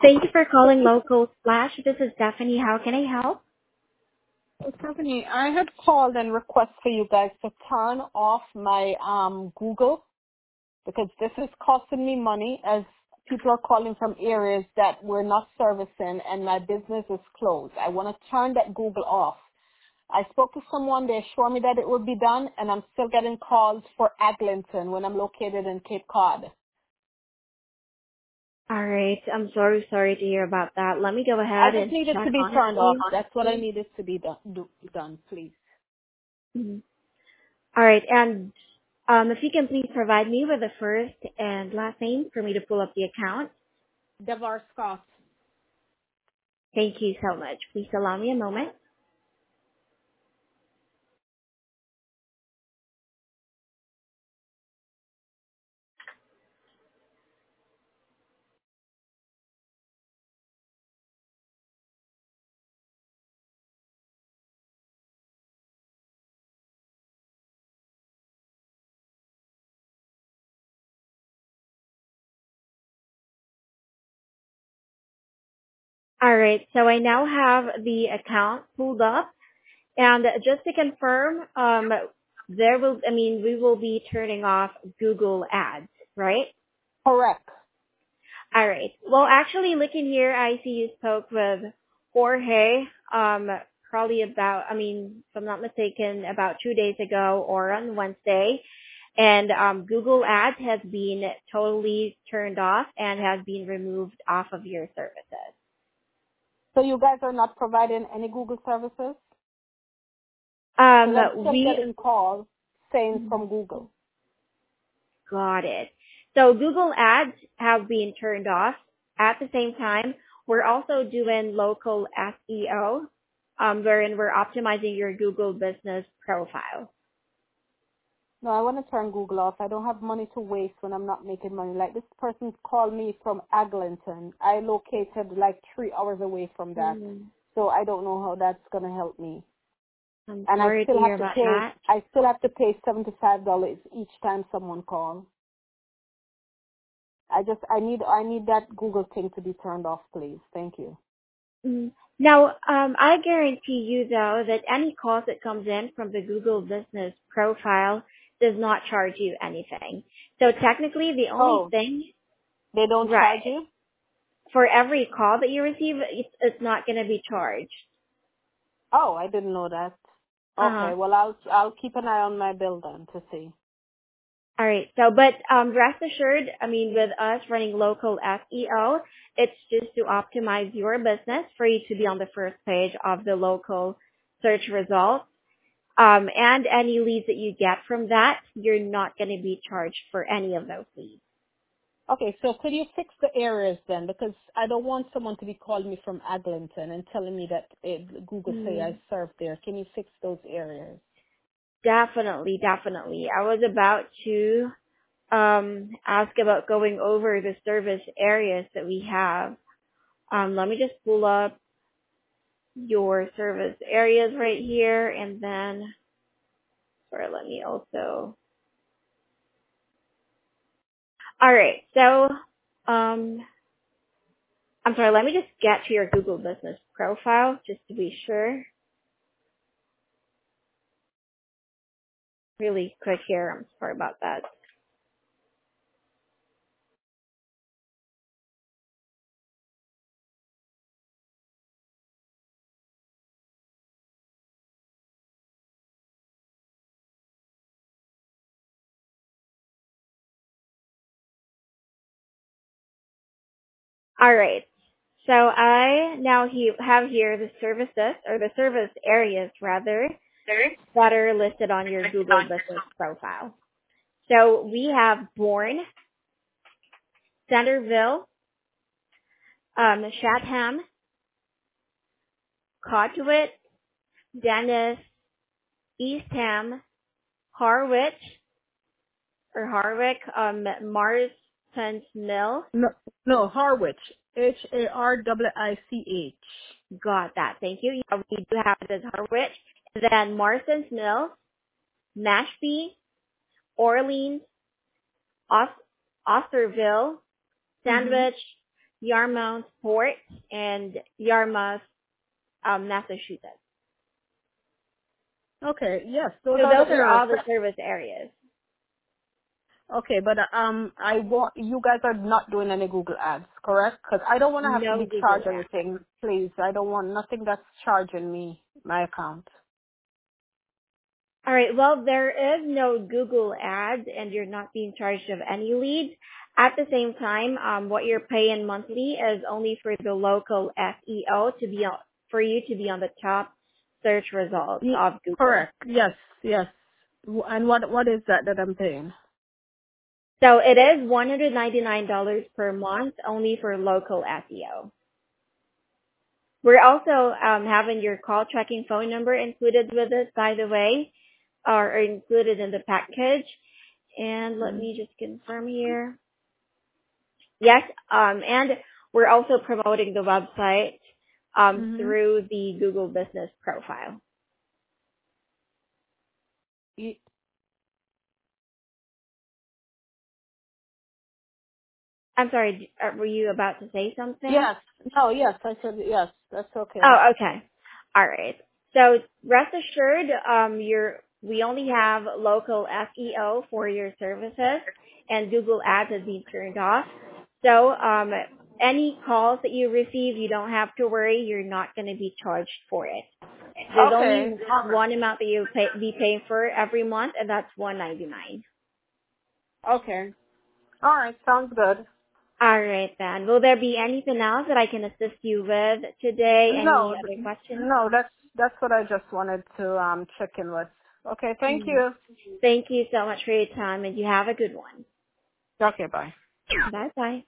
Thank you for calling Local Splash. This is Stephanie. How can I help? Stephanie, I had called and request for you guys to turn off my Google because this is costing me money as people are calling from areas that we're not servicing and my business is closed. I want to turn that Google off. I spoke to someone, they assured me that it would be done, and I'm still getting calls for Eglinton when I'm located in Cape Cod. All right. I'm sorry to hear about that. Let me go I ahead just and need it check to be on it turned for off. you. That's what I needed to be done, please. Mhm. All right. And if you can please provide me with the first and last name for me to pull up the account. Devar Scott. Thank you so much. Please allow me a moment. All right. So I now have the account pulled up. And just to confirm, we will be turning off Google ads, right? Correct. All right. Well, actually, looking here, I see you spoke with Jorge, probably about, if I'm not mistaken, about 2 days ago or on Wednesday. And Google Ads has been totally turned off and has been removed off of your services. So you guys are not providing any Google services? Um, Because I'm still we getting calls saying from Google. Got it. So Google Ads have been turned off. At the same time, we're also doing local SEO, wherein we're optimizing your Google business profile. No, I want to turn Google off. I don't have money to waste when I'm not making money. Like this person called me from Eglinton. I located like 3 hours away from that. Mm, So I don't know how that's going to help me. I'm And sorry to hear about that. I still have to pay $75 each time someone calls. I need that Google thing to be turned off, please. Thank you. Now, I guarantee you though that any calls that comes in from the Google business profile does not charge you anything. So technically the only Oh, thing, they don't charge right, you? for every call that you receive, it's not going to be charged. Oh, I didn't know that. Uh-huh. Okay, well I'll keep an eye on my bill then to see. All right. But rest assured, with us running local SEO, it's just to optimize your business for you to be on the first page of the local search results. And any leads that you get from that, you're not going to be charged for any of those leads. Okay, so could you fix the areas then? Because I don't want someone to be calling me from Eglinton and telling me that Google say I Mm, serve there. Can you fix those areas? definitely, definitely. I was about to ask about going over the service areas that we have. Let me just pull up your service areas right here, and then, sorry, let me also, all right, so, I'm sorry, let me just get to your Google business profile just to be sure. Really quick here, I'm sorry about that. All right, so I now have here the services, or the service areas rather, that are listed on your Google business profile. So we have Bourne, Centerville, Chatham, Cotuit, Dennis, Eastham, Harwich or Harwick, Marston's Mill. No, no, Harwich. Harwich. Got that. Thank you. Yeah, we do have it as Harwich. And then Marston's Mill, Mashpee, Orleans, Osterville, Mhm. Sandwich, Yarmouthport, and Yarmouth, Massachusetts. Okay, yes, So those are those the are areas. all the service areas. Okay, but I want you guys are not doing any Google ads, correct? Because I don't want to have to No be Google charged ads. anything, please. I don't want nothing that's charging me my account. All right. Well, there is no Google ads, and you're not being charged of any leads. At the same time, what you're paying monthly is only for the local SEO to be on, for you to be on the top search results of Google. Correct. Yes, yes. And what is that I'm paying? So it is $199 per month only for local SEO. We're also having your call tracking phone number included with it, by the way, or included in the package. And let me just confirm here. Yes, and we're also promoting the website Mm-hmm. through the Google Business profile. I'm sorry, were you about to say something? Yes. No, yes. I said yes. That's okay. Oh, okay. All right. So rest assured, we only have local SEO for your services, and Google Ads has been turned off. So any calls that you receive, you don't have to worry. You're not going to be charged for it. There's Okay. only one amount that you be paying for every month, and that's $199. Okay. All right. Sounds good. All right, then. Will there be anything else that I can assist you with today? Any No, other questions? no. That's what I just wanted to check in with. Okay. Thank Mhm. you. Thank you so much for your time, and you have a good one. Okay. Bye. Bye bye.